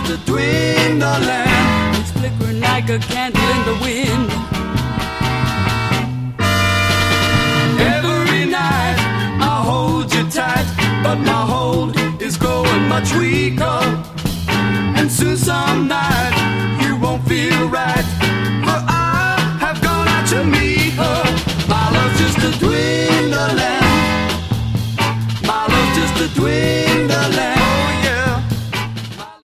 to dwindling. It's flickering like a candle in the wind. Every night I hold you tight, but my hold is growing much weaker.